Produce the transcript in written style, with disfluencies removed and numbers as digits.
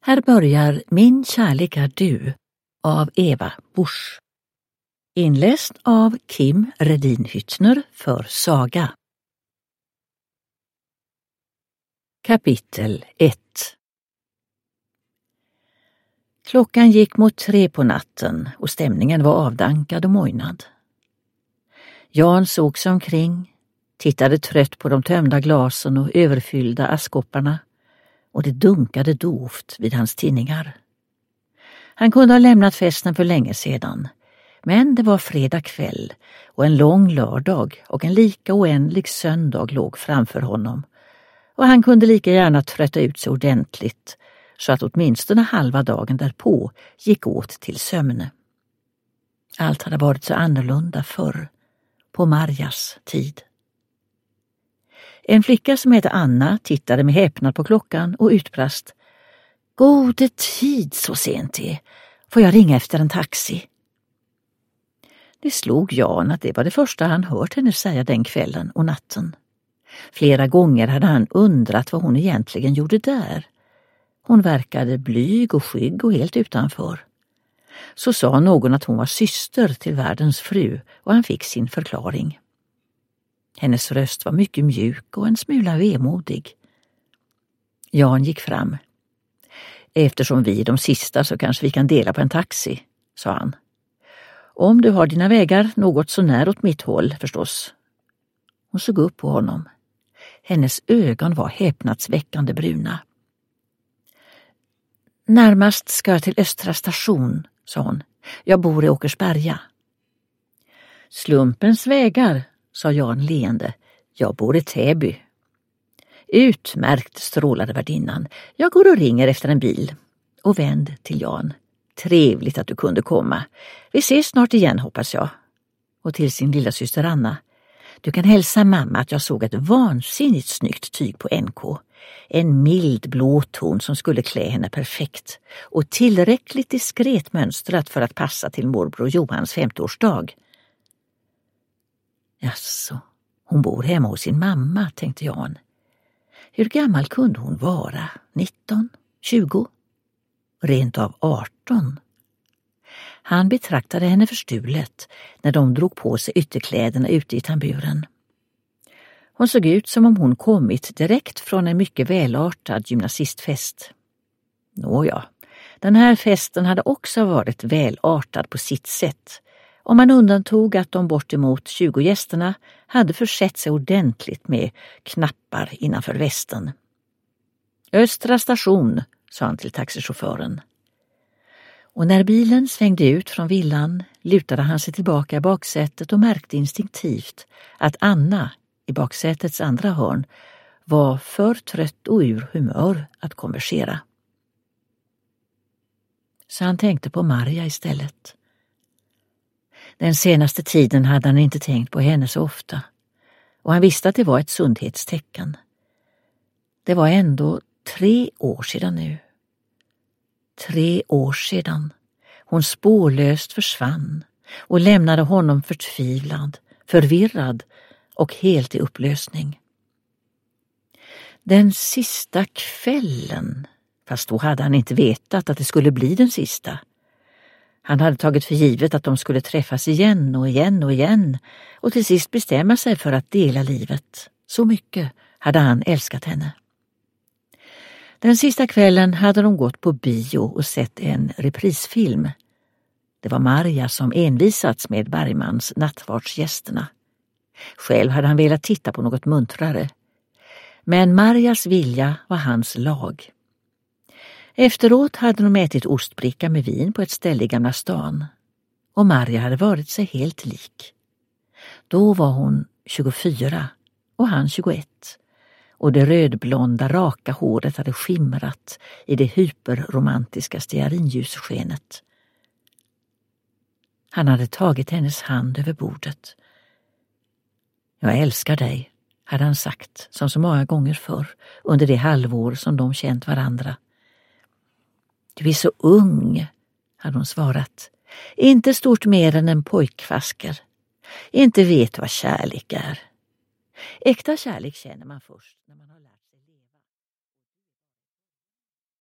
Här börjar Min kärlek är du av Eva Busch. Inläst av Kim Redin Hyttner för Saga. Kapitel 1. Klockan gick mot 3 på natten och stämningen var avdankad och mojnad. Jan såg sig omkring, tittade trött på de tömda glasen och överfyllda askopparna, och det dunkade dovt vid hans tinningar. Han kunde ha lämnat festen för länge sedan, men det var fredag kväll och en lång lördag och en lika oändlig söndag låg framför honom, och han kunde lika gärna trötta ut sig ordentligt så att åtminstone halva dagen därpå gick åt till sömn. Allt hade varit så annorlunda förr, på Marjas tid. En flicka som hette Anna tittade med häpnad på klockan och utbrast: "Gode tid, så sent det. Får jag ringa efter en taxi?" Det slog Jan att det var det första han hört henne säga den kvällen och natten. Flera gånger hade han undrat vad hon egentligen gjorde där. Hon verkade blyg och skygg och helt utanför. Så sa någon att hon var syster till världens fru, och han fick sin förklaring. Hennes röst var mycket mjuk och en smula vemodig. Jan gick fram. "Eftersom vi är de sista så kanske vi kan dela på en taxi", sa han. "Om du har dina vägar något så när åt mitt håll, förstås." Hon såg upp på honom. Hennes ögon var häpnadsväckande bruna. "Närmast ska jag till Östra station", sa hon. "Jag bor i Åkersberga." "Slumpens vägar", sa Jan leende. "Jag bor i Täby." "Utmärkt", strålade värdinnan. "Jag går och ringer efter en bil." Och vänd till Jan. "Trevligt att du kunde komma. Vi ses snart igen, hoppas jag." Och till sin lilla syster Anna: "Du kan hälsa mamma att jag såg ett vansinnigt snyggt tyg på NK. En mild blå ton som skulle klä henne perfekt och tillräckligt diskret mönstrat för att passa till morbror Johans 50-årsdag. Jaså, hon bor hemma hos sin mamma, tänkte Jan. Hur gammal kunde hon vara? 19? 20? Rent av 18? Han betraktade henne förstulet när de drog på sig ytterkläderna ute i tamburen. Hon såg ut som om hon kommit direkt från en mycket välartad gymnasistfest. Nåja, den här festen hade också varit välartad på sitt sätt, om man undantog att de bortemot 20 gästerna hade försett sig ordentligt med knappar innanför västen. "Östra station", sa han till taxichauffören. Och när bilen svängde ut från villan lutade han sig tillbaka i baksätet och märkte instinktivt att Anna i baksätets andra hörn var för trött och ur humör att konversera. Så han tänkte på Marja istället. Den senaste tiden hade han inte tänkt på henne så ofta, och han visste att det var ett sundhetstecken. Det var ändå 3 år sedan nu. 3 år sedan hon spårlöst försvann och lämnade honom förtvivlad, förvirrad och helt i upplösning. Den sista kvällen, fast då hade han inte vetat att det skulle bli den sista. Han hade tagit för givet att de skulle träffas igen och igen och igen och till sist bestämma sig för att dela livet. Så mycket hade han älskat henne. Den sista kvällen hade de gått på bio och sett en reprisfilm. Det var Marja som envisats med Bergmans Nattvardsgästerna. Själv hade han velat titta på något muntrare. Men Marjas vilja var hans lag. Efteråt hade de ätit ostbricka med vin på ett ställe i Gamla stan. Och Marja hade varit sig helt lik. Då var hon 24 och han 21. Och det rödblonda raka håret hade skimrat i det hyperromantiska stearinljusskenet. Han hade tagit hennes hand över bordet. "Jag älskar dig", hade han sagt som så många gånger förr under det halvår som de känt varandra. "Du är så ung", hade hon svarat. "Inte stort mer än en pojkvasker. Inte vet vad kärlek är. Äkta kärlek känner man först när man har..."